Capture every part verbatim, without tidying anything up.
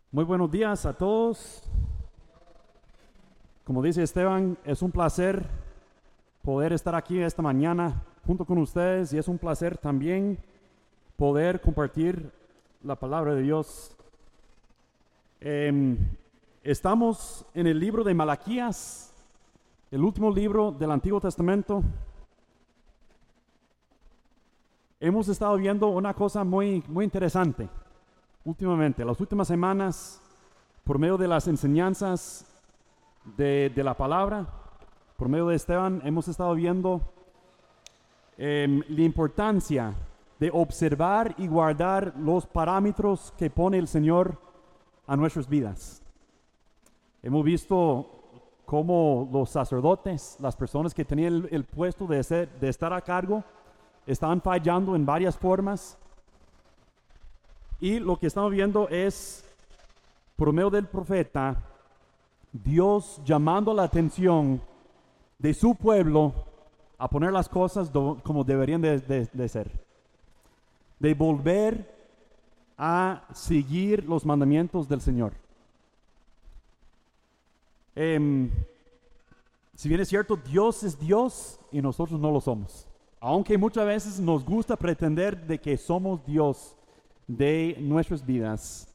Muy buenos días a todos. Como dice Esteban, es un placer poder estar aquí esta mañana junto con ustedes y es un placer también poder compartir la palabra de Dios. Eh, estamos en el libro de Malaquías, el último libro del Antiguo Testamento. Hemos estado viendo una cosa muy, muy interesante últimamente, las últimas semanas, por medio de las enseñanzas de, de la palabra, por medio de Esteban, hemos estado viendo eh, la importancia de observar y guardar los parámetros que pone el Señor a nuestras vidas. Hemos visto cómo los sacerdotes, las personas que tenían el, el puesto de, ser, de estar a cargo, estaban fallando en varias formas. Y lo que estamos viendo es, por medio del profeta, Dios llamando la atención de su pueblo a poner las cosas do, como deberían de, de, de ser. De volver a seguir los mandamientos del Señor. Eh, si bien es cierto, Dios es Dios y nosotros no lo somos. Aunque muchas veces nos gusta pretender de que somos Dios de nuestras vidas.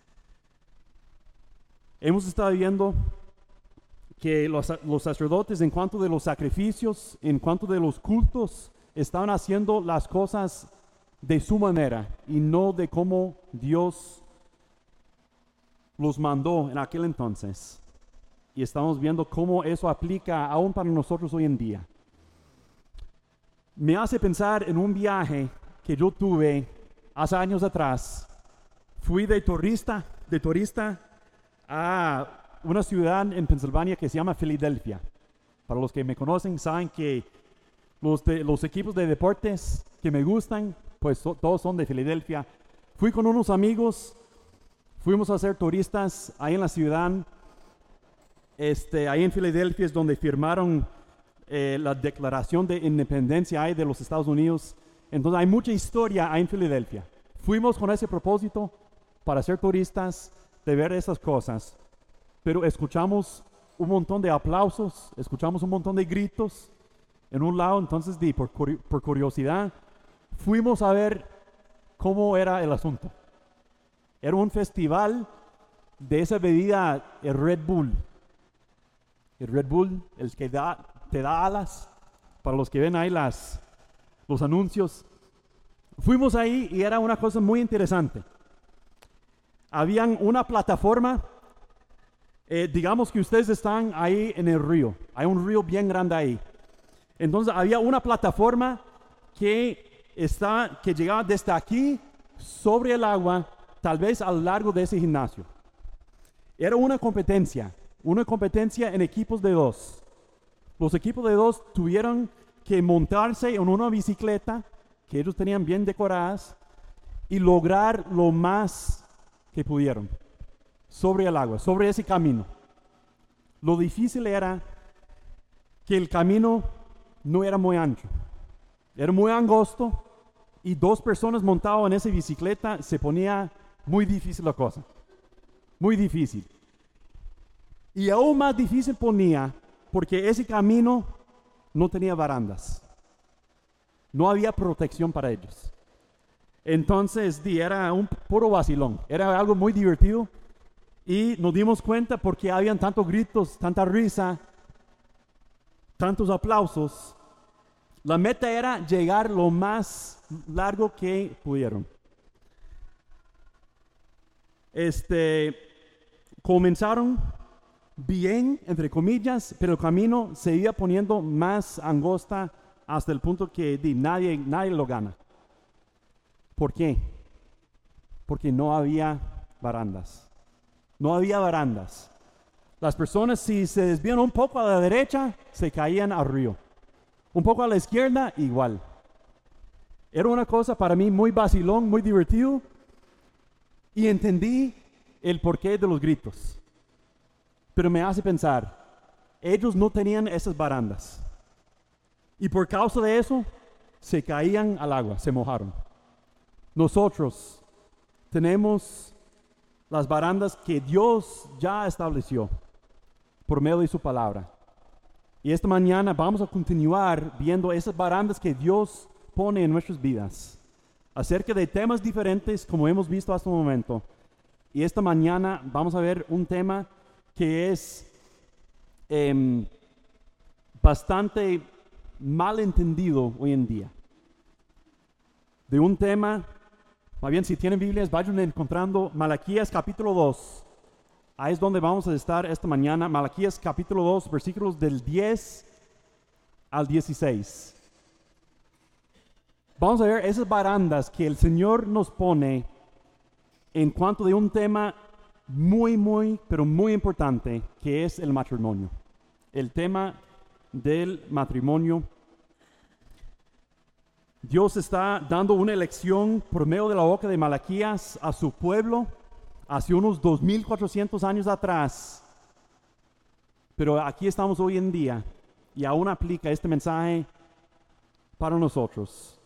Hemos estado viendo que los, los sacerdotes, en cuanto de los sacrificios, en cuanto de los cultos, estaban haciendo las cosas de su manera y no de cómo Dios los mandó en aquel entonces. Y estamos viendo cómo eso aplica aún para nosotros hoy en día. Me hace pensar en un viaje que yo tuve hace años atrás. Fui de turista, de turista a una ciudad en Pensilvania que se llama Filadelfia. Para los que me conocen, saben que los, de, los equipos de deportes que me gustan, pues so, todos son de Filadelfia. Fui con unos amigos, fuimos a ser turistas ahí en la ciudad. Este, ahí en Filadelfia es donde firmaron eh, la Declaración de Independencia ahí de los Estados Unidos. Entonces hay mucha historia ahí en Filadelfia. Fuimos con ese propósito para ser turistas, de ver esas cosas. Pero escuchamos un montón de aplausos, escuchamos un montón de gritos en un lado. Entonces, di, por, por curiosidad, fuimos a ver cómo era el asunto. Era un festival de esa bebida, el Red Bull. El Red Bull, el que da, te da alas, para los que ven ahí las... los anuncios. Fuimos ahí y era una cosa muy interesante. Habían una plataforma, eh, digamos que ustedes están ahí en el río, hay un río bien grande ahí. Entonces había una plataforma que, está, que llegaba desde aquí sobre el agua, tal vez a lo largo de ese gimnasio. Era una competencia, una competencia en equipos de dos. Los equipos de dos tuvieron que montarse en una bicicleta que ellos tenían bien decoradas y lograr lo más que pudieron sobre el agua, sobre ese camino. Lo difícil era que el camino no era muy ancho, era muy angosto y dos personas montadas en esa bicicleta se ponía muy difícil la cosa, muy difícil. Y aún más difícil ponía porque ese camino no tenía barandas. No había protección para ellos. Entonces, di, era un puro vacilón. Era algo muy divertido. Y nos dimos cuenta porque habían tantos gritos, tanta risa, tantos aplausos. La meta era llegar lo más largo que pudieron. Este, comenzaron bien, entre comillas, pero el camino se iba poniendo más angosta hasta el punto que di, nadie, nadie lo gana. ¿Por qué? Porque no había barandas. No había barandas. Las personas, si se desvían un poco a la derecha, se caían al río. Un poco a la izquierda, igual. Era una cosa para mí muy vacilón, muy divertido. Y entendí el porqué de los gritos. Pero me hace pensar, ellos no tenían esas barandas. Y por causa de eso, se caían al agua, se mojaron. Nosotros tenemos las barandas que Dios ya estableció por medio de su palabra. Y esta mañana vamos a continuar viendo esas barandas que Dios pone en nuestras vidas, acerca de temas diferentes como hemos visto hasta el momento. Y esta mañana vamos a ver un tema que es eh, bastante mal entendido hoy en día. De un tema, más bien si tienen Biblias, vayan encontrando Malaquías capítulo dos. Ahí es donde vamos a estar esta mañana. Malaquías capítulo dos, versículos del diez al dieciséis. Vamos a ver esas barandas que el Señor nos pone en cuanto de un tema muy, muy, pero muy importante, que es el matrimonio. El tema del matrimonio. Dios está dando una lección por medio de la boca de Malaquías a su pueblo hace unos dos mil cuatrocientos años atrás. Pero aquí estamos hoy en día y aún aplica este mensaje para nosotros.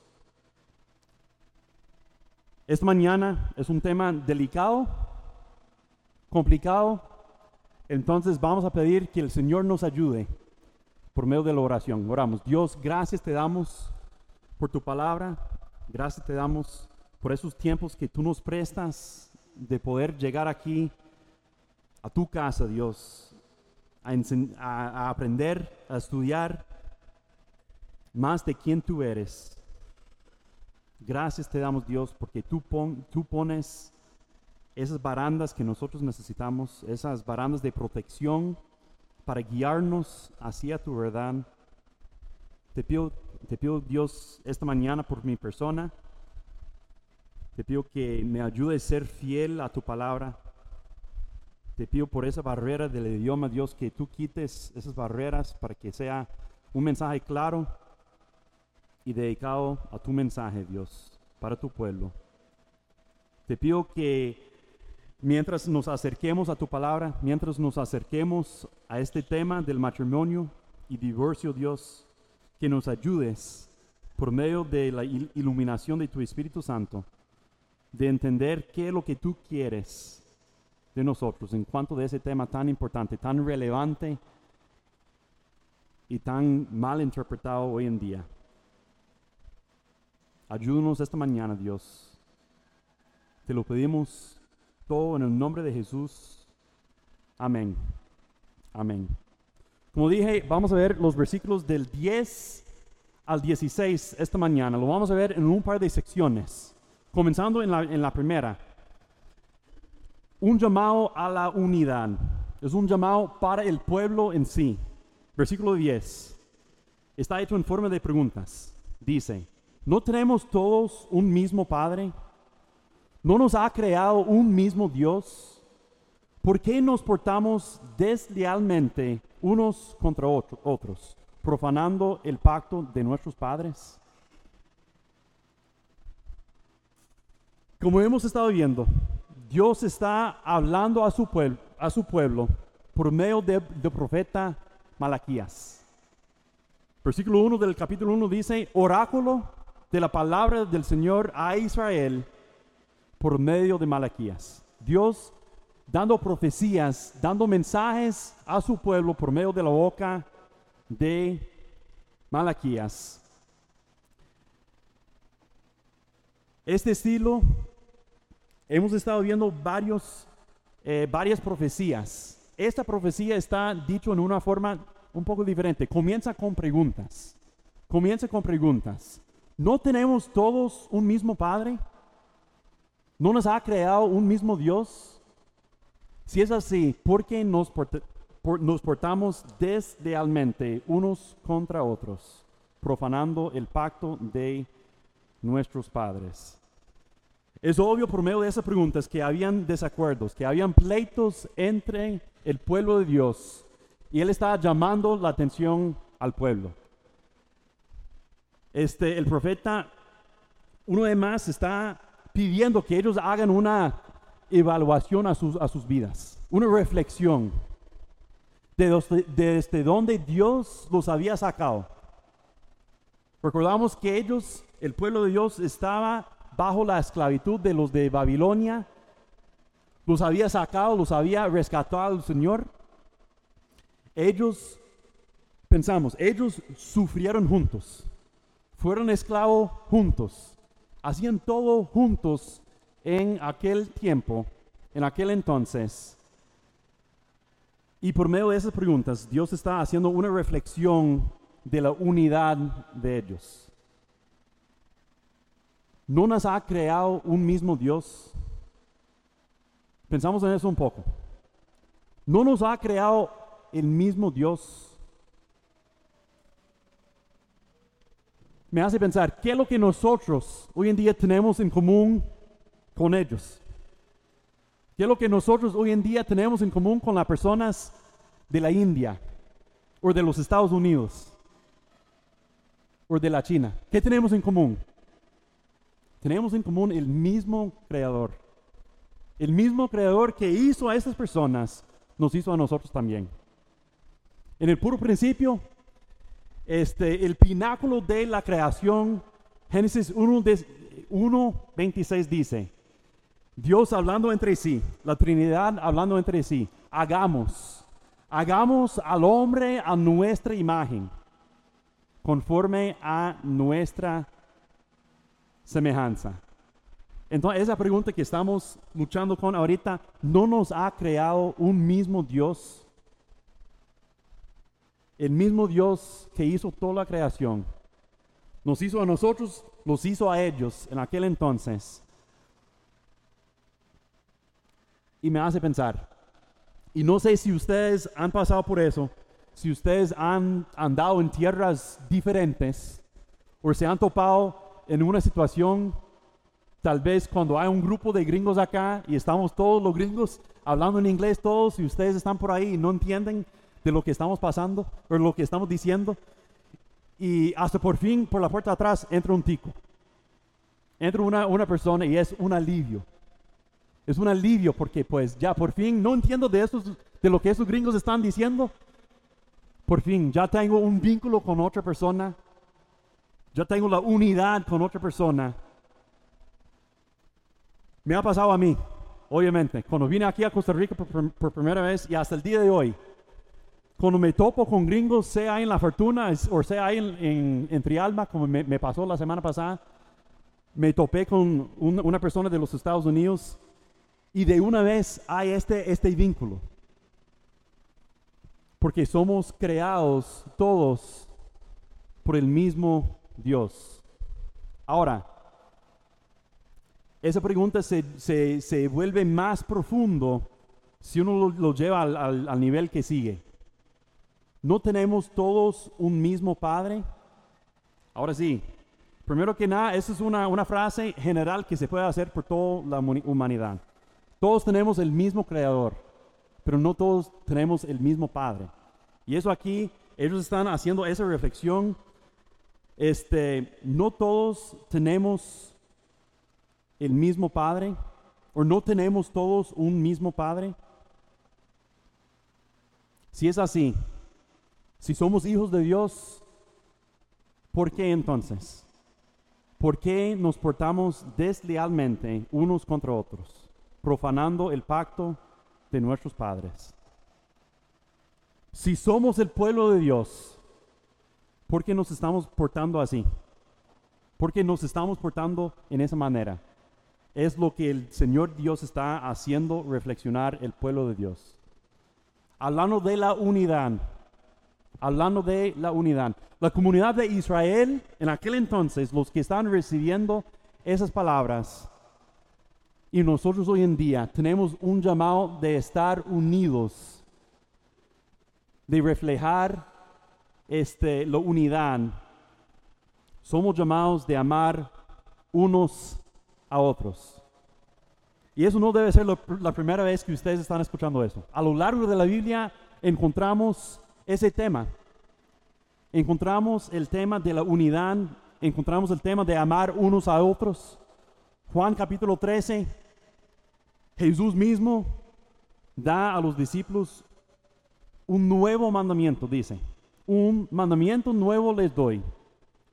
Esta mañana es un tema delicado, complicado, entonces vamos a pedir que el Señor nos ayude por medio de la oración. Oramos. Dios, gracias te damos por tu palabra, gracias te damos por esos tiempos que tú nos prestas de poder llegar aquí a tu casa, Dios, a, a, a aprender, a estudiar más de quién tú eres. Gracias te damos, Dios, porque tú, pon, tú pones esas barandas que nosotros necesitamos, esas barandas de protección para guiarnos hacia tu verdad. Te pido, te pido, Dios, esta mañana por mi persona. Te pido que me ayudes a ser fiel a tu palabra. Te pido por esa barrera del idioma, Dios, que tú quites esas barreras para que sea un mensaje claro y dedicado a tu mensaje, Dios, para tu pueblo. Te pido que mientras nos acerquemos a tu palabra, mientras nos acerquemos a este tema del matrimonio y divorcio, Dios, que nos ayudes por medio de la il- iluminación de tu Espíritu Santo, de entender qué es lo que tú quieres de nosotros en cuanto de ese tema tan importante, tan relevante y tan mal interpretado hoy en día. Ayúdanos esta mañana, Dios. Te lo pedimos todo en el nombre de Jesús. Amén. Amén. Como dije, vamos a ver los versículos del diez al dieciséis esta mañana. Lo vamos a ver en un par de secciones. Comenzando en la, en la primera. Un llamado a la unidad. Es un llamado para el pueblo en sí. Versículo diez. Está hecho en forma de preguntas. Dice: ¿no tenemos todos un mismo Padre? ¿No nos ha creado un mismo Dios? ¿Por qué nos portamos deslealmente unos contra otro, otros, profanando el pacto de nuestros padres? Como hemos estado viendo, Dios está hablando a su pueblo, a su pueblo por medio del de profeta Malaquías. Versículo uno del capítulo uno dice: oráculo de la palabra del Señor a Israel por medio de Malaquías. Dios dando profecías, dando mensajes a su pueblo por medio de la boca de Malaquías. Este estilo, hemos estado viendo varios, eh, varias profecías. Esta profecía está dicho en una forma un poco diferente. Comienza con preguntas. Comienza con preguntas. ¿No tenemos todos un mismo Padre? ¿No nos ha creado un mismo Dios? Si es así, ¿por qué nos, port- por- nos portamos deslealmente unos contra otros, profanando el pacto de nuestros padres? Es obvio por medio de esas preguntas que habían desacuerdos, que habían pleitos entre el pueblo de Dios, y Él estaba llamando la atención al pueblo. Este, el profeta, uno de más, está pidiendo que ellos hagan una evaluación a sus, a sus vidas, una reflexión de desde, desde donde Dios los había sacado. Recordamos que ellos, el pueblo de Dios, estaba bajo la esclavitud de los de Babilonia. los había sacado, los había rescatado el Señor. Ellos, pensamos, ellos sufrieron juntos, fueron esclavos juntos, hacían todo juntos en aquel tiempo, en aquel entonces. Y por medio de esas preguntas, Dios está haciendo una reflexión de la unidad de ellos. ¿No nos ha creado un mismo Dios? Pensamos en eso un poco. ¿No nos ha creado el mismo Dios? Me hace pensar, ¿qué es lo que nosotros hoy en día tenemos en común con ellos? ¿Qué es lo que nosotros hoy en día tenemos en común con las personas de la India o de los Estados Unidos o de la China? ¿Qué tenemos en común? Tenemos en común el mismo Creador. El mismo Creador que hizo a esas personas, nos hizo a nosotros también. En el puro principio, este, el pináculo de la creación, Génesis uno veintiséis dice, Dios hablando entre sí, la Trinidad hablando entre sí, hagamos, hagamos al hombre a nuestra imagen, conforme a nuestra semejanza. Entonces, esa pregunta que estamos luchando con ahorita, ¿no nos ha creado un mismo Dios? El mismo Dios que hizo toda la creación, nos hizo a nosotros, los hizo a ellos en aquel entonces. Y me hace pensar, y no sé si ustedes han pasado por eso, si ustedes han andado en tierras diferentes, o se han topado en una situación, tal vez cuando hay un grupo de gringos acá, y estamos todos los gringos hablando en inglés todos, y ustedes están por ahí y no entienden de lo que estamos pasando, o lo que estamos diciendo, y hasta por fin, por la puerta de atrás, entra un tico. Entra una, una persona y es un alivio. Es un alivio porque pues ya por fin no entiendo de, esos, de lo que esos gringos están diciendo. Por fin ya tengo un vínculo con otra persona. Ya tengo la unidad con otra persona. Me ha pasado a mí, obviamente, cuando vine aquí a Costa Rica por, por primera vez y hasta el día de hoy. Cuando me topo con gringos, sea en La Fortuna o sea ahí en, en, en Trialba, como me, me pasó la semana pasada, me topé con un, una persona de los Estados Unidos. Y de una vez hay este, este vínculo. Porque somos creados todos por el mismo Dios. Ahora, esa pregunta se, se, se vuelve más profundo si uno lo, lo lleva al, al, al nivel que sigue. ¿No tenemos todos un mismo Padre? Ahora sí, primero que nada, esa es una, una frase general que se puede hacer por toda la humanidad. Todos tenemos el mismo Creador, pero no todos tenemos el mismo Padre. Y eso aquí, ellos están haciendo esa reflexión. Este, no todos tenemos el mismo Padre, o no tenemos todos un mismo Padre. Si es así, si somos hijos de Dios, ¿por qué entonces? ¿Por qué nos portamos deslealmente unos contra otros, profanando el pacto de nuestros padres? Si somos el pueblo de Dios, ¿por qué nos estamos portando así? ¿Por qué nos estamos portando en esa manera? Es lo que el Señor Dios está haciendo reflexionar el pueblo de Dios. Hablando de la unidad, hablando de la unidad. La comunidad de Israel, en aquel entonces, los que están recibiendo esas palabras, y nosotros hoy en día tenemos un llamado de estar unidos, de reflejar este, la unidad. Somos llamados de amar unos a otros. Y eso no debe ser lo, la primera vez que ustedes están escuchando eso. A lo largo de la Biblia encontramos ese tema. Encontramos el tema de la unidad, encontramos el tema de amar unos a otros. Juan capítulo trece, Jesús mismo da a los discípulos un nuevo mandamiento, dice. Un mandamiento nuevo les doy,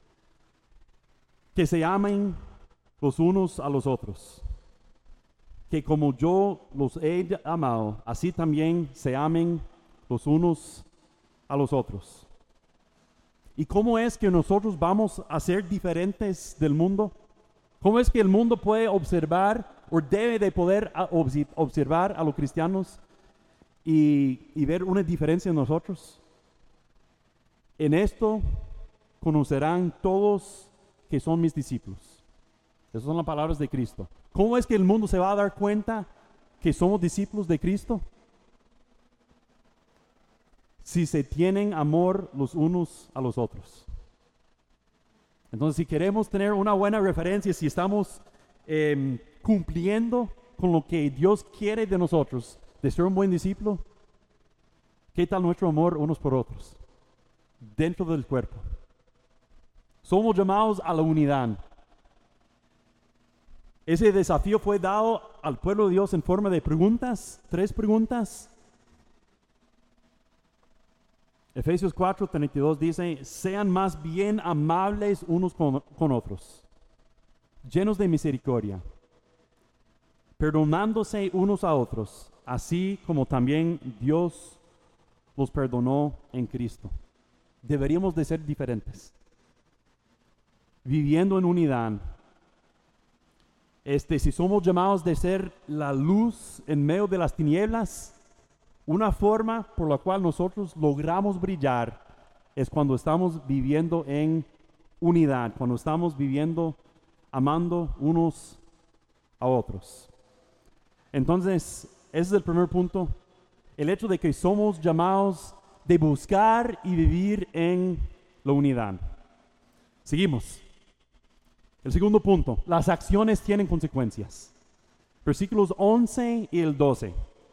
que se amen los unos a los otros, que como yo los he amado, así también se amen los unos a los otros. ¿Y cómo es que nosotros vamos a ser diferentes del mundo? ¿Cómo es que el mundo puede observar o debe de poder observar a los cristianos y, y ver una diferencia en nosotros? En esto conocerán todos que son mis discípulos. Esas son las palabras de Cristo. ¿Cómo es que el mundo se va a dar cuenta que somos discípulos de Cristo? Si se tienen amor los unos a los otros. Entonces, si queremos tener una buena referencia, si estamos eh, cumpliendo con lo que Dios quiere de nosotros, de ser un buen discípulo, ¿qué tal nuestro amor unos por otros? Dentro del cuerpo. Somos llamados a la unidad. Ese desafío fue dado al pueblo de Dios en forma de preguntas, tres preguntas. Efesios cuatro, treinta y dos dice, sean más bien amables unos con, con otros, llenos de misericordia, perdonándose unos a otros, así como también Dios los perdonó en Cristo. Deberíamos de ser diferentes, viviendo en unidad. Este, si somos llamados de ser la luz en medio de las tinieblas, una forma por la cual nosotros logramos brillar es cuando estamos viviendo en unidad, cuando estamos viviendo, amando unos a otros. Entonces, ese es el primer punto, el hecho de que somos llamados de buscar y vivir en la unidad. Seguimos. El segundo punto, las acciones tienen consecuencias. Versículos once y el doce.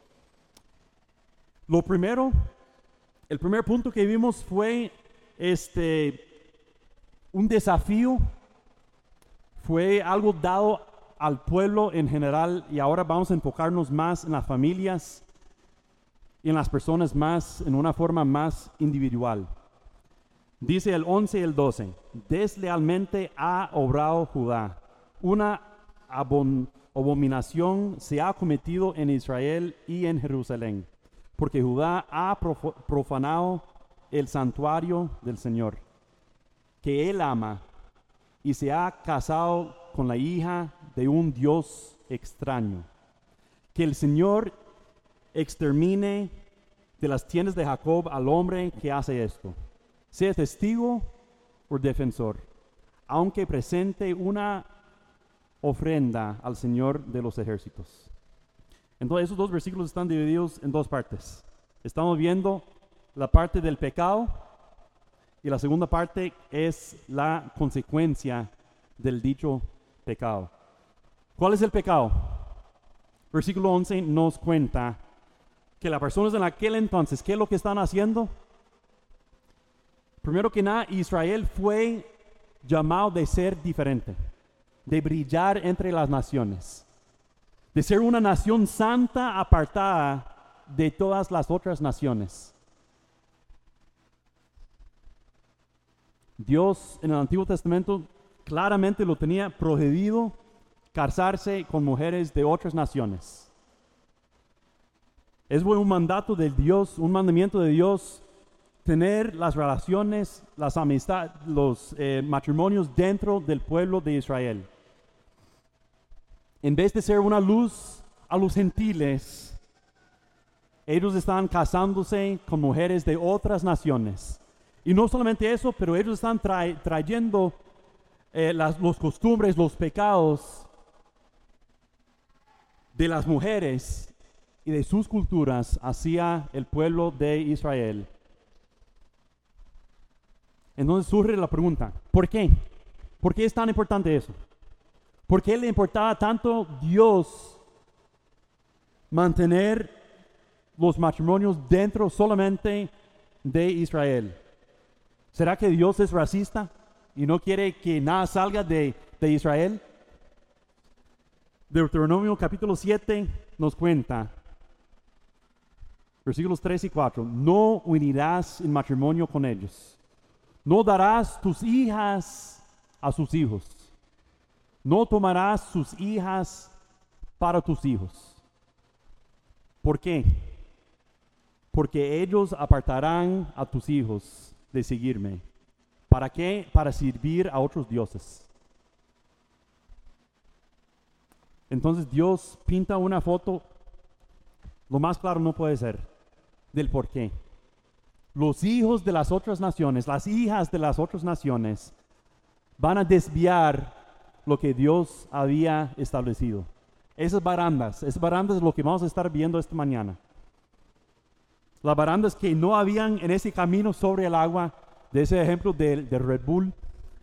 Lo primero, el primer punto que vimos fue este, un desafío, fue algo dado al pueblo en general, y ahora vamos a enfocarnos más en las familias y en las personas más, en una forma más individual. Dice el once y el doce, deslealmente ha obrado Judá, una abon, abominación se ha cometido en Israel y en Jerusalén, porque Judá ha profanado el santuario del Señor, que él ama, y se ha casado con la hija de un Dios extraño. Que el Señor extermine de las tiendas de Jacob al hombre que hace esto, sea testigo o defensor, aunque presente una ofrenda al Señor de los ejércitos. Entonces, esos dos versículos están divididos en dos partes. Estamos viendo la parte del pecado y la segunda parte es la consecuencia del dicho pecado. ¿Cuál es el pecado? Versículo once nos cuenta que las personas en aquel entonces, ¿qué es lo que están haciendo? Primero que nada, Israel fue llamado de ser diferente, de brillar entre las naciones, de ser una nación santa apartada de todas las otras naciones. Dios en el Antiguo Testamento claramente lo tenía prohibido casarse con mujeres de otras naciones. Es un mandato de Dios, un mandamiento de Dios, tener las relaciones, las amistades, los eh, matrimonios dentro del pueblo de Israel. En vez de ser una luz a los gentiles, ellos están casándose con mujeres de otras naciones. Y no solamente eso, pero ellos están tra- trayendo eh, las los costumbres, los pecados de las mujeres y de sus culturas hacia el pueblo de Israel. Entonces surge la pregunta, ¿por qué? ¿Por qué es tan importante eso? ¿Por qué le importaba tanto Dios mantener los matrimonios dentro solamente de Israel? ¿Será que Dios es racista y no quiere que nada salga de, de Israel? Deuteronomio capítulo siete nos cuenta, versículos tres y cuatro, no unirás en matrimonio con ellos, no darás tus hijas a sus hijos, no tomarás sus hijas para tus hijos. ¿Por qué? Porque ellos apartarán a tus hijos de seguirme. ¿Para qué? Para servir a otros dioses. Entonces Dios pinta una foto, lo más claro no puede ser, del por qué. Los hijos de las otras naciones, las hijas de las otras naciones, van a desviar lo que Dios había establecido. Esas barandas, esas barandas es lo que vamos a estar viendo esta mañana. Las barandas que no habían en ese camino sobre el agua, de ese ejemplo de, de Red Bull.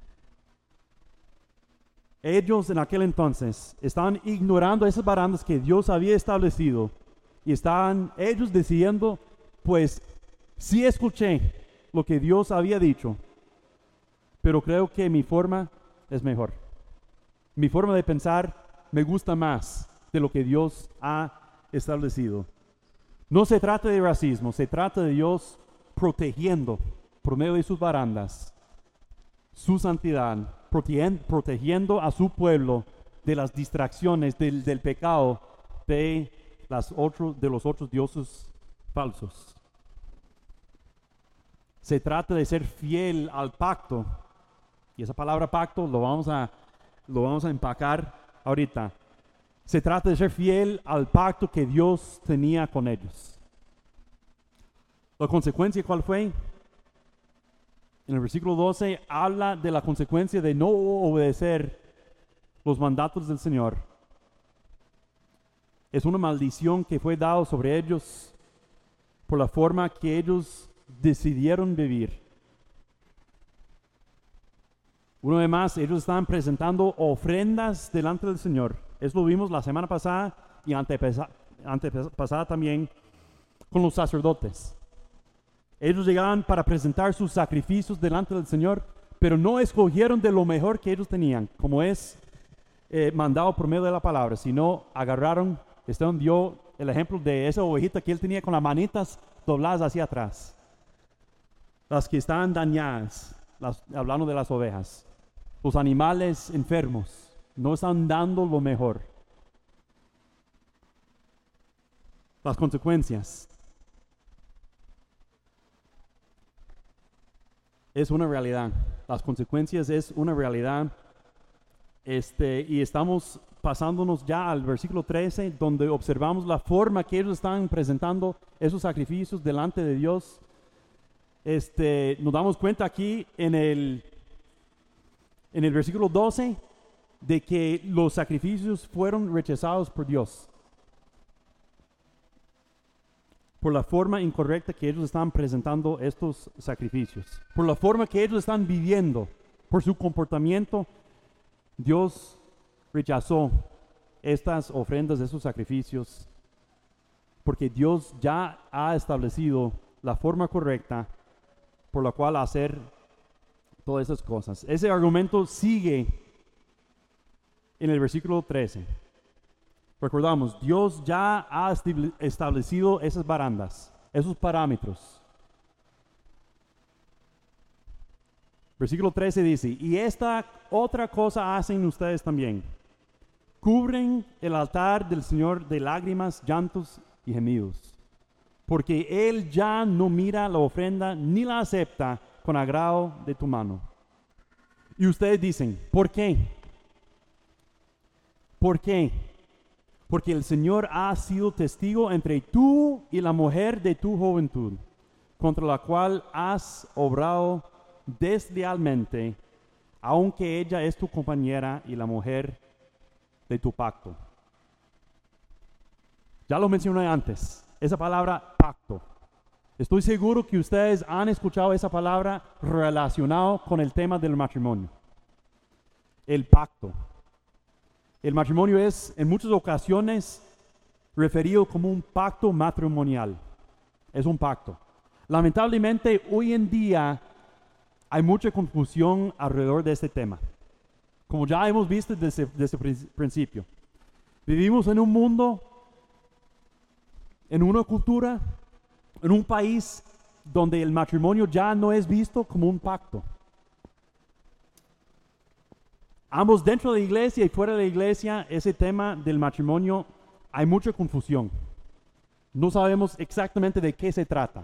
Ellos en aquel entonces estaban ignorando esas barandas que Dios había establecido y estaban ellos diciendo, pues sí escuché lo que Dios había dicho, pero creo que mi forma es mejor. Mi forma de pensar me gusta más de lo que Dios ha establecido. No se trata de racismo, se trata de Dios protegiendo por medio de sus barandas su santidad, protegiendo, protegiendo a su pueblo de las distracciones, del, del pecado de, las otros, de los otros dioses falsos. Se trata de ser fiel al pacto, y esa palabra pacto lo vamos a, lo vamos a empacar ahorita. Se trata de ser fiel al pacto que Dios tenía con ellos. ¿La consecuencia cuál fue? En el versículo doce habla de la consecuencia de no obedecer los mandatos del Señor. Es una maldición que fue dada sobre ellos por la forma que ellos decidieron vivir. Una vez más, ellos estaban presentando ofrendas delante del Señor. Eso lo vimos la semana pasada y antepasada, antepasada también con los sacerdotes. Ellos llegaban para presentar sus sacrificios delante del Señor, pero no escogieron de lo mejor que ellos tenían, como es eh, mandado por medio de la palabra, sino agarraron, Esteban dio el ejemplo de esa ovejita que él tenía con las manitas dobladas hacia atrás. Las que estaban dañadas, las, hablando de las ovejas. Los animales enfermos no están dando lo mejor. Las consecuencias. Es una realidad. Las consecuencias es una realidad. Este, y estamos pasándonos ya al versículo trece, donde observamos la forma que ellos están presentando esos sacrificios delante de Dios. Este, nos damos cuenta aquí en el, en el versículo doce de que los sacrificios fueron rechazados por Dios por la forma incorrecta que ellos están presentando estos sacrificios, por la forma que ellos están viviendo, por su comportamiento. Dios rechazó estas ofrendas, estos sacrificios, porque Dios ya ha establecido la forma correcta por la cual hacer todas esas cosas. Ese argumento sigue en el versículo trece. Recordamos, Dios ya ha establecido esas barandas, esos parámetros. Versículo trece dice, y esta otra cosa hacen ustedes también. Cubren el altar del Señor de lágrimas, llantos y gemidos, porque Él ya no mira la ofrenda ni la acepta con agrado de tu mano. Y ustedes dicen, ¿por qué? ¿Por qué? Porque el Señor ha sido testigo entre tú y la mujer de tu juventud, contra la cual has obrado deslealmente, aunque ella es tu compañera y la mujer de tu pacto. Ya lo mencioné antes, esa palabra pacto. Estoy seguro que ustedes han escuchado esa palabra relacionado con el tema del matrimonio. El pacto. El matrimonio es en muchas ocasiones referido como un pacto matrimonial. Es un pacto. Lamentablemente hoy en día hay mucha confusión alrededor de este tema. Como ya hemos visto desde, desde el principio. Vivimos en un mundo, en una cultura, en un país donde el matrimonio ya no es visto como un pacto. Ambos dentro de la iglesia y fuera de la iglesia, ese tema del matrimonio, hay mucha confusión. No sabemos exactamente de qué se trata.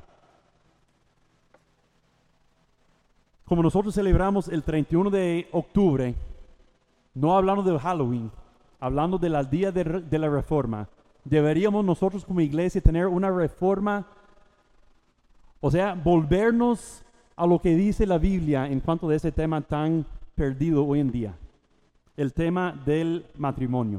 Como nosotros celebramos el treinta y uno de octubre, no hablando de Halloween, hablando del día de, de la reforma, deberíamos nosotros como iglesia tener una reforma, o sea, volvernos a lo que dice la Biblia en cuanto a ese tema tan perdido hoy en día, el tema del matrimonio.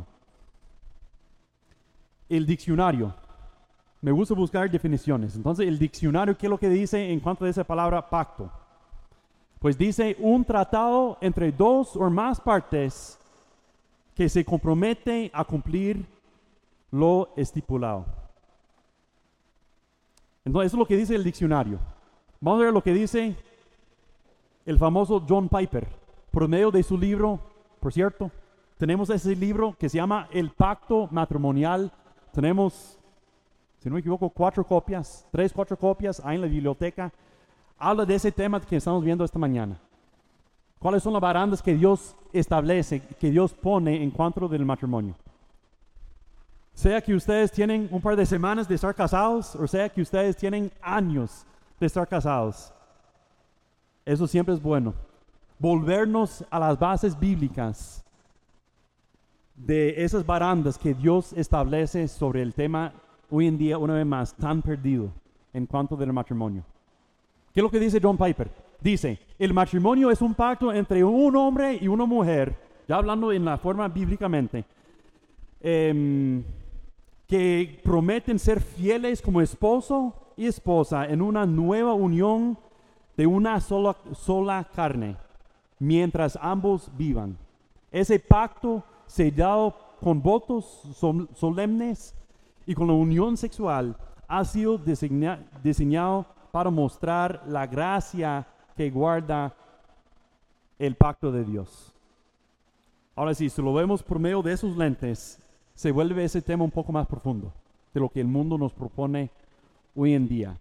El diccionario, me gusta buscar definiciones. Entonces, el diccionario, ¿qué es lo que dice en cuanto a esa palabra pacto? Pues dice un tratado entre dos o más partes que se compromete a cumplir lo estipulado. Entonces, eso es lo que dice el diccionario. Vamos a ver lo que dice el famoso John Piper, por medio de su libro. Por cierto, tenemos ese libro que se llama El Pacto Matrimonial. Tenemos, si no me equivoco, cuatro copias, tres, cuatro copias ahí en la biblioteca. Habla de ese tema que estamos viendo esta mañana. ¿Cuáles son las barandas que Dios establece, que Dios pone en cuanto del matrimonio? Sea que ustedes tienen un par de semanas de estar casados, o sea que ustedes tienen años de estar casados. Eso siempre es bueno. Volvernos a las bases bíblicas de esas barandas que Dios establece sobre el tema hoy en día, una vez más, tan perdido en cuanto del matrimonio. ¿Qué es lo que dice John Piper? Dice, el matrimonio es un pacto entre un hombre y una mujer, ya hablando en la forma bíblicamente, eh, que prometen ser fieles como esposo y esposa en una nueva unión de una sola, sola carne, mientras ambos vivan. Ese pacto sellado con votos sol, solemnes y con la unión sexual ha sido diseña, diseñado para mostrar la gracia que guarda el pacto de Dios. Ahora sí, si lo vemos por medio de esos lentes, se vuelve ese tema un poco más profundo de lo que el mundo nos propone hoy en día.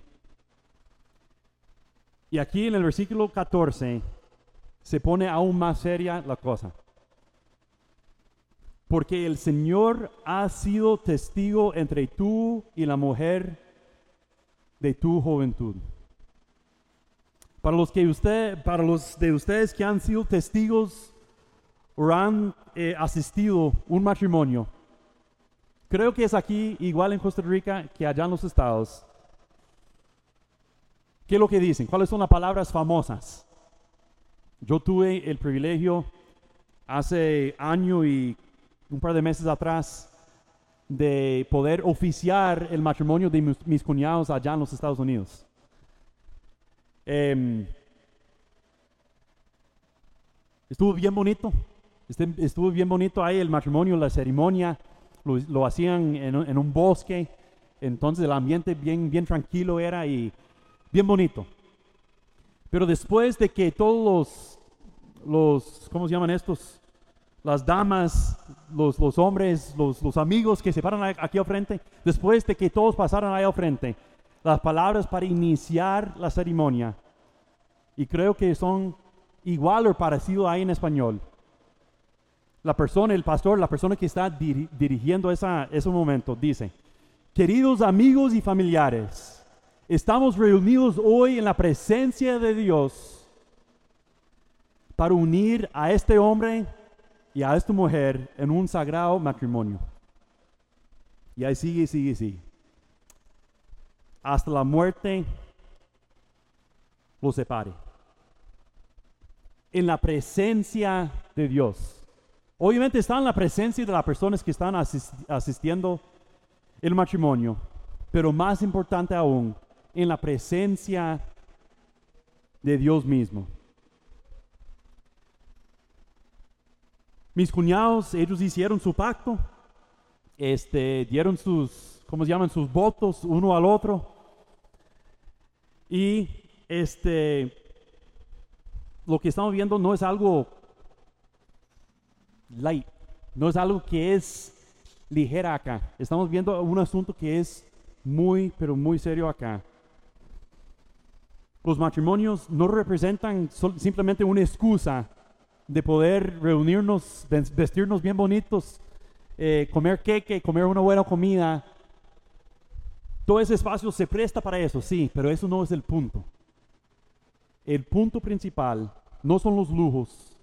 Y aquí en el versículo catorce se pone aún más seria la cosa. Porque el Señor ha sido testigo entre tú y la mujer de tu juventud. Para los, que usted, para los de ustedes que han sido testigos o han eh, asistido a un matrimonio, creo que es aquí igual en Costa Rica que allá en los estados. ¿Qué es lo que dicen? ¿Cuáles son las palabras famosas? Yo tuve el privilegio hace año y un par de meses atrás de poder oficiar el matrimonio de mis, mis cuñados allá en los Estados Unidos. Eh, estuvo bien bonito, este, estuvo bien bonito ahí el matrimonio, la ceremonia, lo, lo hacían en, en un bosque, entonces el ambiente bien, bien tranquilo era y bien bonito. Pero después de que todos los, los ¿cómo se llaman estos? Las damas, los, los hombres, los, los amigos que se paran aquí al frente, después de que todos pasaron ahí al frente, las palabras para iniciar la ceremonia, y creo que son igual o parecido ahí en español. La persona, el pastor, la persona que está dir, dirigiendo esa, ese momento, dice: queridos amigos y familiares, estamos reunidos hoy en la presencia de Dios para unir a este hombre y a esta mujer en un sagrado matrimonio. Y ahí sigue, sigue, sigue. Hasta la muerte los separe. En la presencia de Dios. Obviamente está en la presencia de las personas que están asist asistiendo el matrimonio, pero más importante aún, en la presencia de Dios mismo. Mis cuñados, ellos hicieron su pacto, este, dieron sus, ¿cómo se llaman? Sus votos uno al otro. Y este, lo que estamos viendo no es algo light, no es algo que es ligera acá. Estamos viendo un asunto que es muy, pero muy serio acá. Los matrimonios no representan simplemente una excusa de poder reunirnos, vestirnos bien bonitos, eh, comer queque, comer una buena comida. Todo ese espacio se presta para eso, sí, pero eso no es el punto. El punto principal no son los lujos.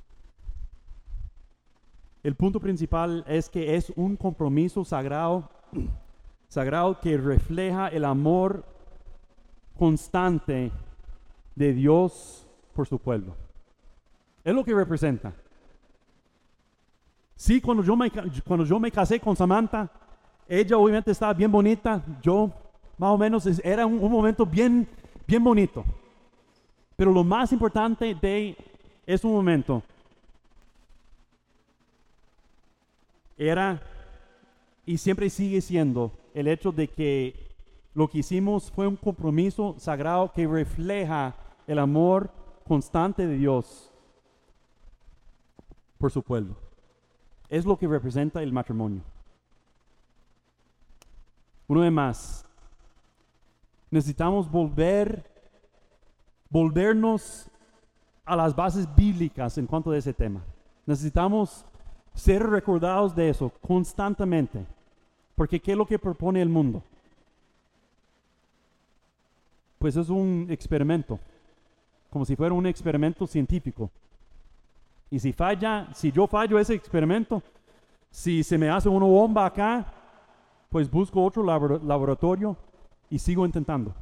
El punto principal es que es un compromiso sagrado, sagrado que refleja el amor constante de Dios por su pueblo. Es lo que representa. Sí, cuando yo me, cuando yo me casé con Samantha, ella obviamente estaba bien bonita. Yo, más o menos, era un, un momento bien, bien bonito. Pero lo más importante de ese momento era, y siempre sigue siendo, el hecho de que lo que hicimos fue un compromiso sagrado que refleja el amor constante de Dios por su pueblo. Es lo que representa el matrimonio. Una vez más, necesitamos volver, volvernos a las bases bíblicas en cuanto a ese tema. Necesitamos ser recordados de eso constantemente. Porque ¿qué es lo que propone el mundo? Pues es un experimento, como si fuera un experimento científico. Y si falla, si yo fallo ese experimento, si se me hace una bomba acá, pues busco otro labor- laboratorio y sigo intentando.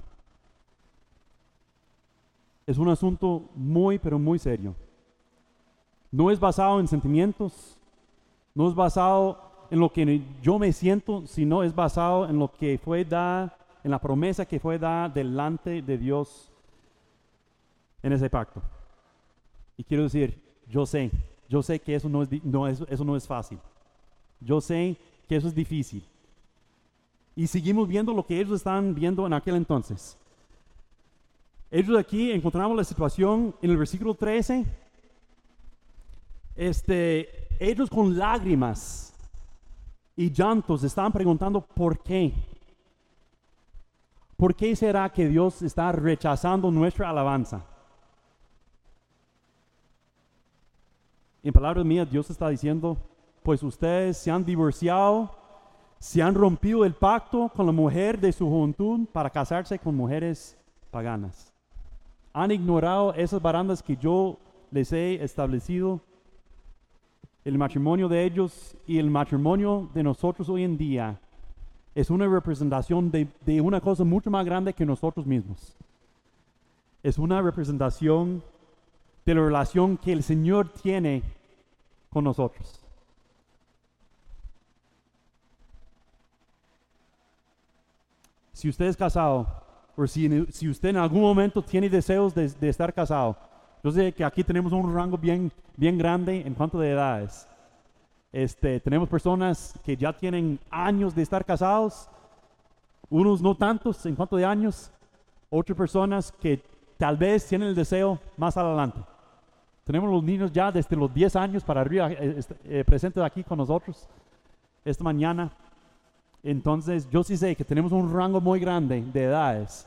Es un asunto muy, pero muy serio. No es basado en sentimientos, no es basado en lo que yo me siento, sino es basado en lo que fue dada, en la promesa que fue dada delante de Dios en ese pacto. Y quiero decir, yo sé, yo sé que eso no es, no es, eso no es fácil. Yo sé que eso es difícil. Y seguimos viendo lo que ellos estaban viendo en aquel entonces. Ellos aquí encontramos la situación en el versículo trece. Este, ellos con lágrimas y llantos estaban preguntando ¿por qué? ¿Por qué será que Dios está rechazando nuestra alabanza? En palabras mías, Dios está diciendo, pues ustedes se han divorciado, se han rompido el pacto con la mujer de su juventud para casarse con mujeres paganas. Han ignorado esas barandas que yo les he establecido. El matrimonio de ellos y el matrimonio de nosotros hoy en día es una representación de, de una cosa mucho más grande que nosotros mismos. Es una representación de la relación que el Señor tiene con nosotros. Si usted es casado, o si, si usted en algún momento tiene deseos de, de estar casado, yo sé que aquí tenemos un rango bien, bien grande en cuanto de edades. Este, tenemos personas que ya tienen años de estar casados, unos no tantos en cuanto de años, otras personas que tal vez tienen el deseo más adelante. Tenemos los niños ya desde los diez años para arriba eh, eh, presentes aquí con nosotros esta mañana. Entonces yo sí sé que tenemos un rango muy grande de edades.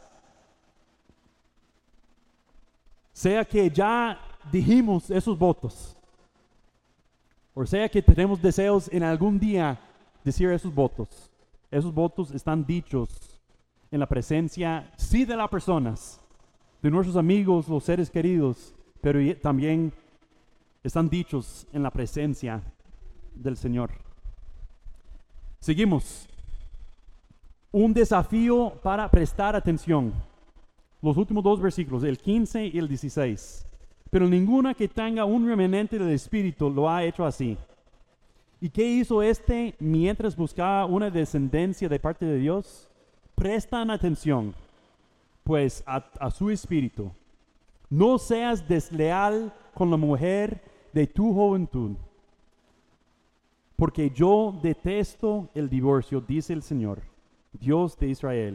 Sea que ya dijimos esos votos, o sea que tenemos deseos en algún día decir esos votos. Esos votos están dichos en la presencia, sí, de las personas, de nuestros amigos, los seres queridos, pero también están dichos en la presencia del Señor. Seguimos. Un desafío para prestar atención. Los últimos dos versículos, el quince y el dieciséis. Pero ninguna que tenga un remanente del Espíritu lo ha hecho así. ¿Y qué hizo este mientras buscaba una descendencia de parte de Dios? Prestan atención, pues, a, a su espíritu. No seas desleal con la mujer de tu juventud, porque yo detesto el divorcio, dice el Señor, Dios de Israel.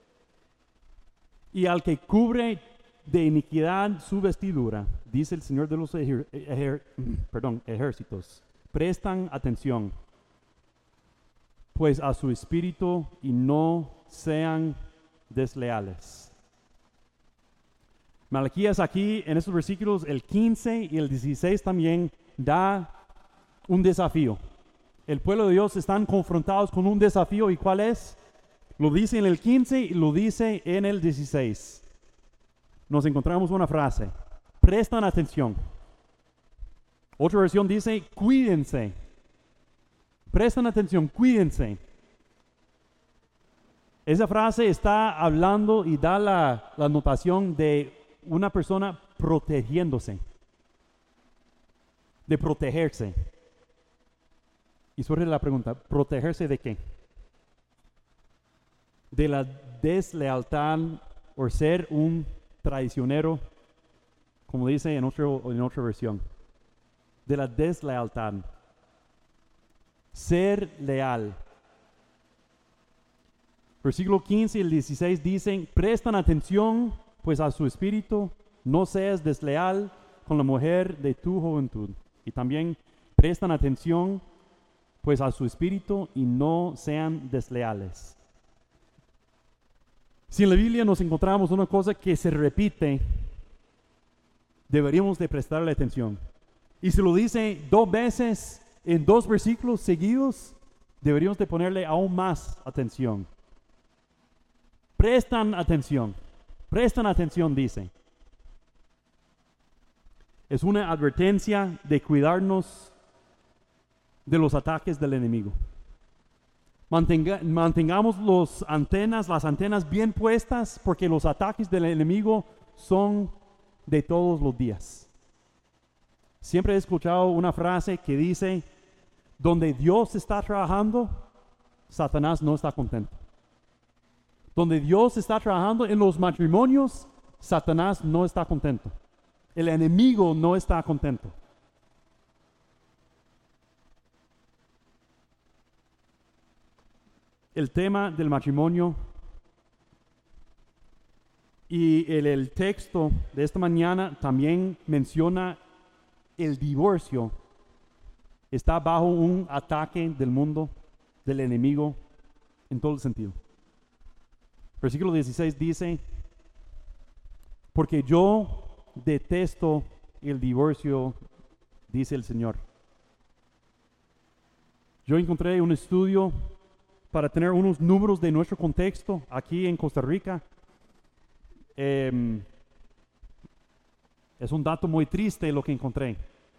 Y al que cubre de iniquidad su vestidura, dice el Señor de los ejer, ejer, perdón, ejércitos, prestan atención, pues a su espíritu, y no sean desleales. Malaquías aquí en estos versículos, el quince y el dieciséis también da un desafío. El pueblo de Dios están confrontados con un desafío, ¿y cuál es? Lo dice en el quince y lo dice en el dieciséis. Nos encontramos una frase: prestan atención. Otra versión dice: cuídense. Prestan atención, cuídense. Esa frase está hablando y da la, la notación de una persona protegiéndose, de protegerse. Y surge la pregunta: ¿protegerse de qué? De la deslealtad o ser un traicionero, como dice en, otro, en otra versión. De la deslealtad. Ser leal. Versículo quince y el dieciséis dicen: prestan atención pues a su espíritu, no seas desleal con la mujer de tu juventud. Y también prestan atención pues a su espíritu y no sean desleales. Si en la Biblia nos encontramos una cosa que se repite, deberíamos de prestarle atención. Y si lo dice dos veces en dos versículos seguidos, deberíamos de ponerle aún más atención. Prestan atención, prestan atención, dice. Es una advertencia de cuidarnos de los ataques del enemigo. Mantenga, mantengamos los antenas, las antenas bien puestas, porque los ataques del enemigo son de todos los días. Siempre he escuchado una frase que dice: donde Dios está trabajando, Satanás no está contento. Donde Dios está trabajando en los matrimonios, Satanás no está contento. El enemigo no está contento. El tema del matrimonio y el, el texto de esta mañana también menciona el divorcio. Está bajo un ataque del mundo, del enemigo, en todo el sentido. Versículo dieciséis dice: porque yo detesto el divorcio, dice el Señor. Yo encontré un estudio para tener unos números de nuestro contexto aquí en Costa Rica. Eh, es un dato muy triste lo que encontré.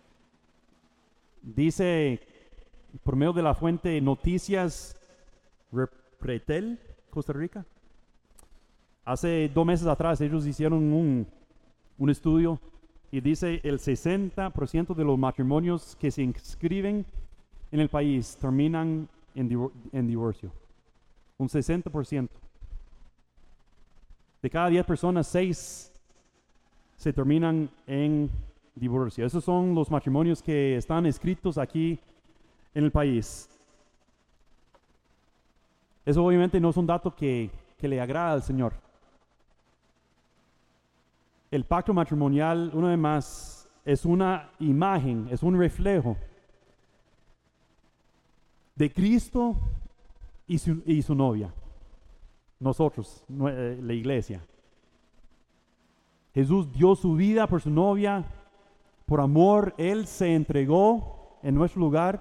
Dice, por medio de la fuente Noticias Repretel, Costa Rica, hace dos meses atrás ellos hicieron un, un estudio y dice el sesenta por ciento de los matrimonios que se inscriben en el país terminan En, divor- en divorcio. Un sesenta por ciento. De cada diez personas, seis se terminan en divorcio. Esos son los matrimonios que están escritos aquí en el país. Eso obviamente no es un dato que, que le agrada al Señor. El pacto matrimonial, una vez más, es una imagen, es un reflejo de Cristo y su, y su novia, nosotros, la iglesia. Jesús dio su vida por su novia, por amor, Él se entregó en nuestro lugar.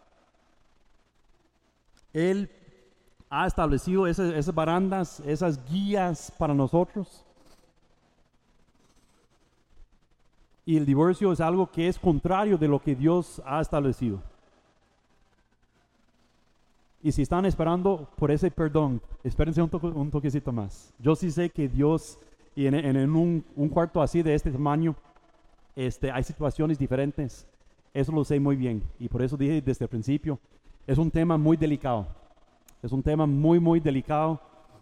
Él ha establecido esas, esas barandas, esas guías para nosotros. Y el divorcio es algo que es contrario de lo que Dios ha establecido. Y si están esperando por ese perdón, espérense un, to- un toquecito más. Yo sí sé que Dios, y en, en, en un, un cuarto así de este tamaño, este, hay situaciones diferentes. Eso lo sé muy bien. Y por eso dije desde el principio, es un tema muy delicado. Es un tema muy, muy delicado.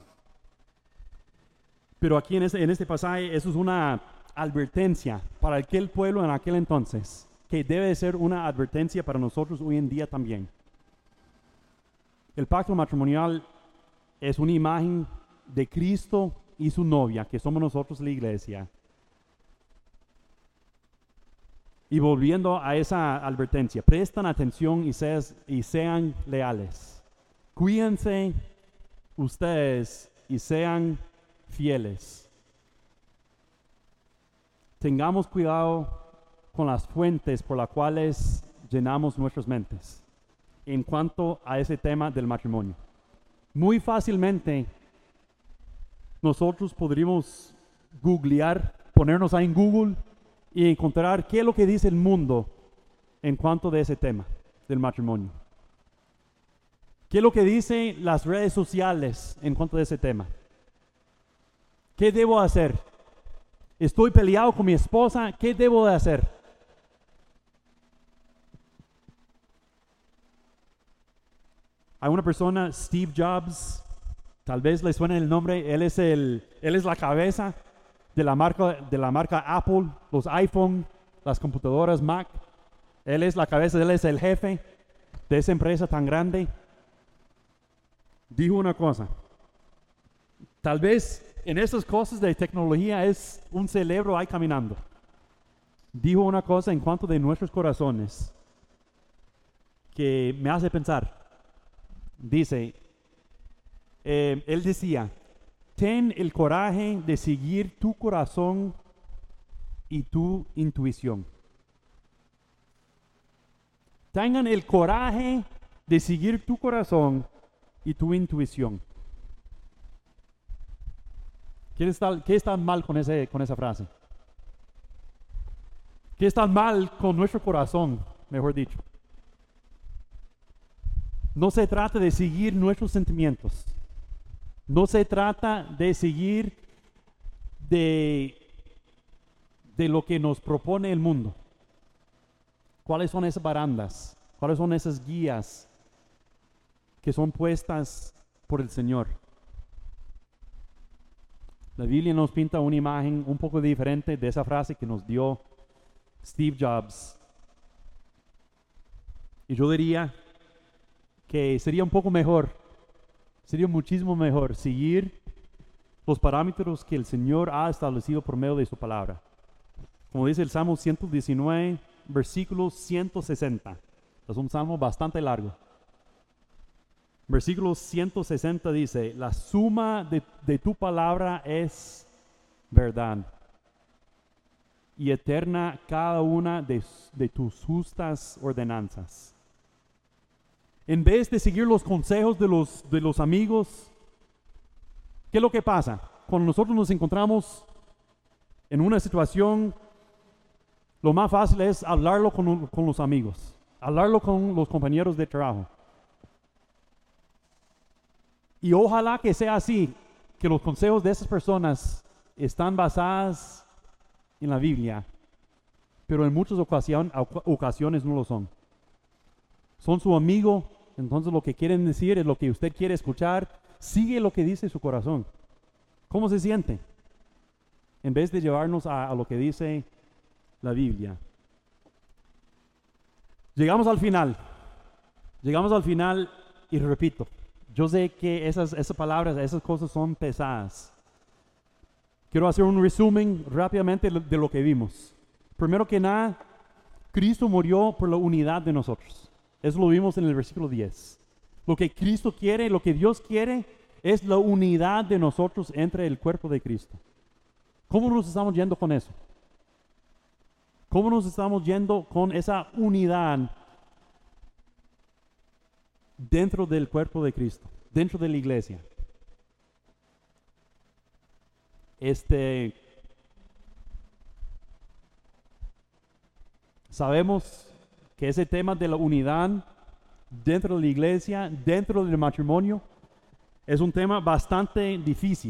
Pero aquí en este, en este pasaje, eso es una advertencia para aquel pueblo en aquel entonces, que debe ser una advertencia para nosotros hoy en día también. El pacto matrimonial es una imagen de Cristo y su novia, que somos nosotros la iglesia. Y volviendo a esa advertencia, prestan atención y, seas, y sean leales. Cuídense ustedes y sean fieles. tengamos cuidado con las fuentes por las cuales llenamos nuestras mentes en cuanto a ese tema del matrimonio. Muy fácilmente nosotros podríamos googlear, ponernos ahí en Google y encontrar qué es lo que dice el mundo en cuanto de ese tema del matrimonio. ¿Qué es lo que dicen las redes sociales en cuanto de ese tema? ¿Qué debo hacer? Estoy peleado con mi esposa, ¿qué debo de hacer? Hay una persona, Steve Jobs, tal vez le suene el nombre, él es, el, él es la cabeza de la, marca, de la marca Apple, los iPhone, las computadoras Mac. Él es la cabeza, él es el jefe de esa empresa tan grande. Dijo una cosa, tal vez en esas cosas de tecnología es un cerebro ahí caminando. Dijo una cosa en cuanto de nuestros corazones que me hace pensar. Dice, eh, él decía, ten el coraje de seguir tu corazón y tu intuición. Tengan el coraje de seguir tu corazón y tu intuición. ¿Qué está, qué está mal con, ese, con esa frase? ¿Qué está mal con nuestro corazón, mejor dicho? No se trata de seguir nuestros sentimientos. No se trata de seguir de, de lo que nos propone el mundo. ¿Cuáles son esas barandas? ¿Cuáles son esas guías que son puestas por el Señor? La Biblia nos pinta una imagen un poco diferente de esa frase que nos dio Steve Jobs. Y yo diría que sería un poco mejor, sería muchísimo mejor seguir los parámetros que el Señor ha establecido por medio de su palabra. Como dice el Salmo ciento diecinueve, versículo ciento sesenta. Es un salmo bastante largo. Versículo ciento sesenta dice, la suma de, de tu palabra es verdad, y eterna cada una de, de tus justas ordenanzas. En vez de seguir los consejos de los, de los amigos, ¿qué es lo que pasa? Cuando nosotros nos encontramos en una situación, lo más fácil es hablarlo con, con los amigos, hablarlo con los compañeros de trabajo. Y ojalá que sea así, que los consejos de esas personas están basados en la Biblia, pero en muchas ocasiones, ocasiones no lo son. Son su amigo, entonces lo que quieren decir es lo que usted quiere escuchar, sigue lo que dice su corazón. ¿Cómo se siente? En vez de llevarnos a, a lo que dice la Biblia. Llegamos al final, llegamos al final y repito, yo sé que esas, esas palabras, esas cosas son pesadas. Quiero hacer un resumen rápidamente de lo que vimos. Primero que nada, Cristo murió por la unidad de nosotros. Eso lo vimos en el versículo diez. Lo que Cristo quiere, lo que Dios quiere, es la unidad de nosotros entre el cuerpo de Cristo. ¿Cómo nos estamos yendo con eso? ¿Cómo nos estamos yendo con esa unidad dentro del cuerpo de Cristo, dentro de la iglesia? Este, sabemos que ese tema de la unidad dentro de la iglesia, dentro del matrimonio, es un tema bastante difícil.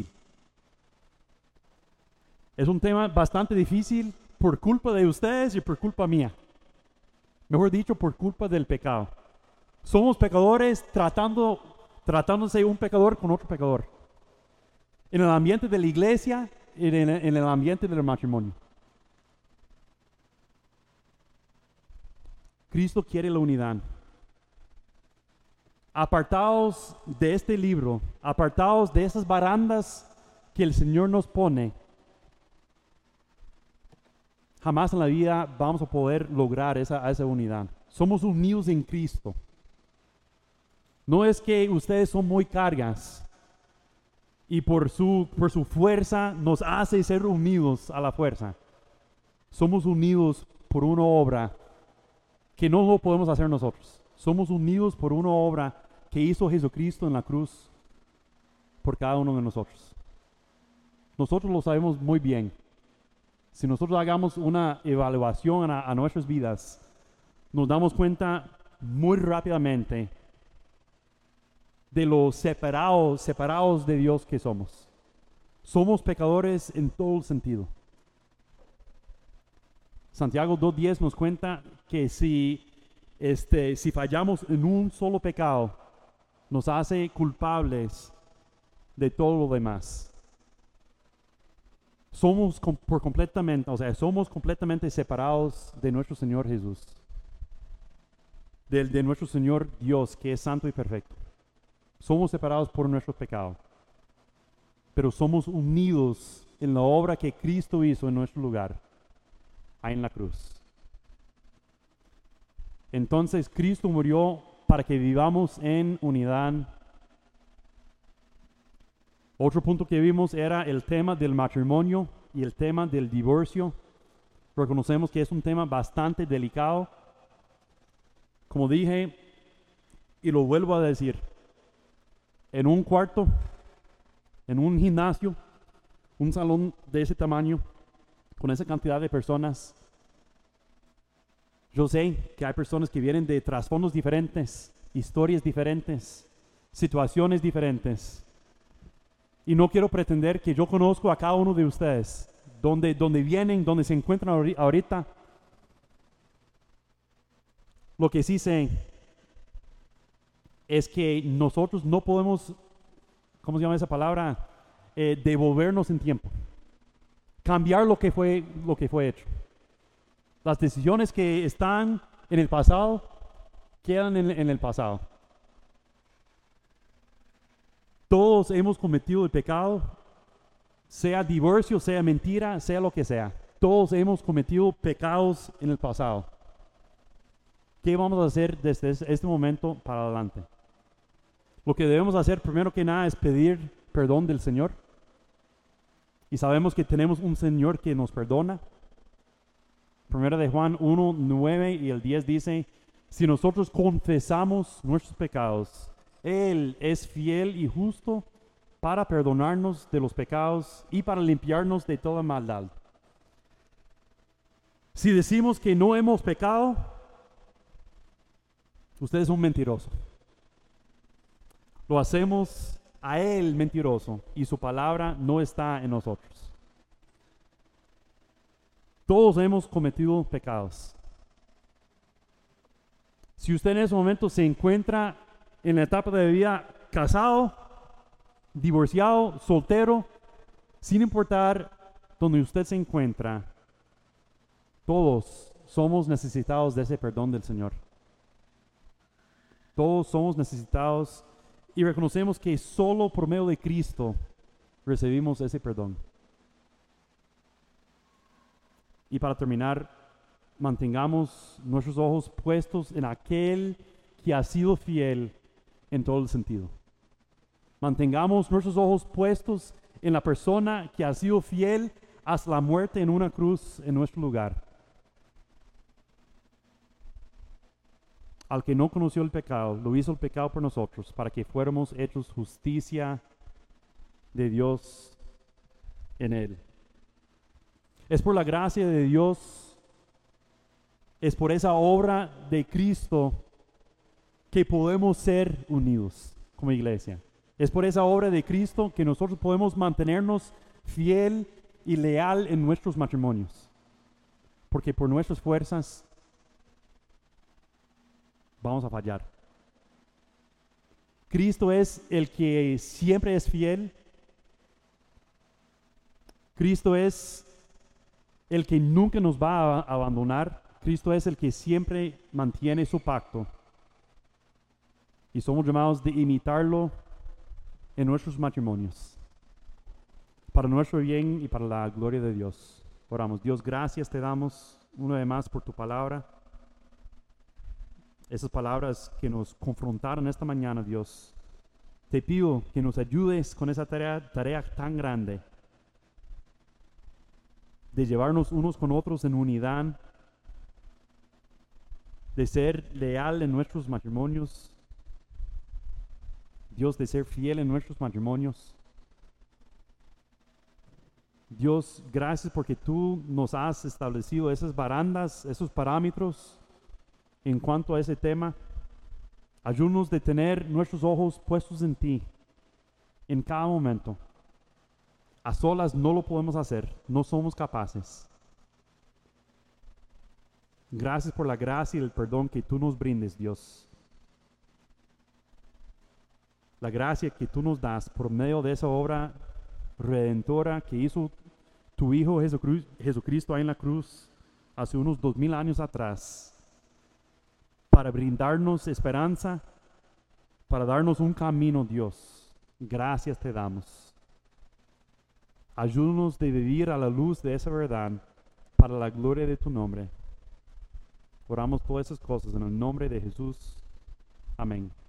Es un tema bastante difícil por culpa de ustedes y por culpa mía. Mejor dicho, por culpa del pecado. Somos pecadores tratando, tratándose un pecador con otro pecador. En el ambiente de la iglesia y en el, en el ambiente del matrimonio. Cristo quiere la unidad. Apartados de este libro, apartados de esas barandas que el Señor nos pone, jamás en la vida vamos a poder lograr esa, esa unidad. Somos unidos en Cristo. No es que ustedes son muy cargas y por su, por su fuerza nos hace ser unidos a la fuerza. Somos unidos por una obra que no lo podemos hacer nosotros. Somos unidos por una obra que hizo Jesucristo en la cruz por cada uno de nosotros. Nosotros lo sabemos muy bien. Si nosotros hagamos una evaluación a, a nuestras vidas, nos damos cuenta muy rápidamente de lo separados, separados de Dios que somos. Somos pecadores en todo el sentido. Santiago dos diez nos cuenta que si, este, si fallamos en un solo pecado, nos hace culpables de todo lo demás. Somos com- por completamente, o sea, somos completamente separados de nuestro Señor Jesús, de, de nuestro Señor Dios, que es santo y perfecto. Somos separados por nuestro pecado, pero somos unidos en la obra que Cristo hizo en nuestro lugar, ahí en la cruz. Entonces Cristo murió para que vivamos en unidad. Otro punto que vimos era el tema del matrimonio y el tema del divorcio. Reconocemos que es un tema bastante delicado. Como dije, y lo vuelvo a decir, en un cuarto, en un gimnasio, un salón de ese tamaño, con esa cantidad de personas, yo sé que hay personas que vienen de trasfondos diferentes, historias diferentes, situaciones diferentes. Y no quiero pretender que yo conozco a cada uno de ustedes, donde, donde vienen, donde se encuentran ahorita. Lo que sí sé es que nosotros no podemos, ¿cómo se llama esa palabra? Eh, devolvernos en tiempo. Cambiar lo que fue, lo que fue hecho. Las decisiones que están en el pasado, quedan en, en el pasado. Todos hemos cometido el pecado, sea divorcio, sea mentira, sea lo que sea. Todos hemos cometido pecados en el pasado. ¿Qué vamos a hacer desde este momento para adelante? Lo que debemos hacer primero que nada es pedir perdón del Señor. Y sabemos que tenemos un Señor que nos perdona. Primera de Juan uno, nueve y el diez dice, si nosotros confesamos nuestros pecados, Él es fiel y justo para perdonarnos de los pecados y para limpiarnos de toda maldad. Si decimos que no hemos pecado, usted es un mentiroso. Lo hacemos a Él mentiroso y su palabra no está en nosotros. Todos hemos cometido pecados. Si usted en ese momento se encuentra en la etapa de vida casado, divorciado, soltero, sin importar donde usted se encuentra, todos somos necesitados de ese perdón del Señor. Todos somos necesitados y reconocemos que solo por medio de Cristo recibimos ese perdón. Y para terminar, mantengamos nuestros ojos puestos en aquel que ha sido fiel en todo el sentido. Mantengamos nuestros ojos puestos en la persona que ha sido fiel hasta la muerte en una cruz en nuestro lugar. Al que no conoció el pecado, lo hizo el pecado por nosotros, para que fuéramos hechos justicia de Dios en Él. Es por la gracia de Dios, es por esa obra de Cristo que podemos ser unidos como iglesia. Es por esa obra de Cristo que nosotros podemos mantenernos fiel y leal en nuestros matrimonios. Porque por nuestras fuerzas vamos a fallar. Cristo es el que siempre es fiel. Cristo es el que nunca nos va a abandonar. Cristo es el que siempre mantiene su pacto. Y somos llamados de imitarlo en nuestros matrimonios, para nuestro bien y para la gloria de Dios. Oramos. Dios, gracias te damos una vez más por tu palabra. Esas palabras que nos confrontaron esta mañana, Dios. Te pido que nos ayudes con esa tarea, tarea tan grande de llevarnos unos con otros en unidad, de ser leal en nuestros matrimonios, Dios, de ser fiel en nuestros matrimonios. Dios, gracias porque tú nos has establecido esas barandas, esos parámetros en cuanto a ese tema. Ayúdanos de tener nuestros ojos puestos en ti en cada momento. A solas no lo podemos hacer, no somos capaces. Gracias por la gracia y el perdón que tú nos brindes, Dios. La gracia que tú nos das por medio de esa obra redentora que hizo tu Hijo Jesucristo ahí en la cruz hace unos dos mil años atrás, para brindarnos esperanza, para darnos un camino, Dios. Gracias te damos. Ayúdanos de vivir a la luz de esa verdad para la gloria de tu nombre. Oramos todas esas cosas en el nombre de Jesús. Amén.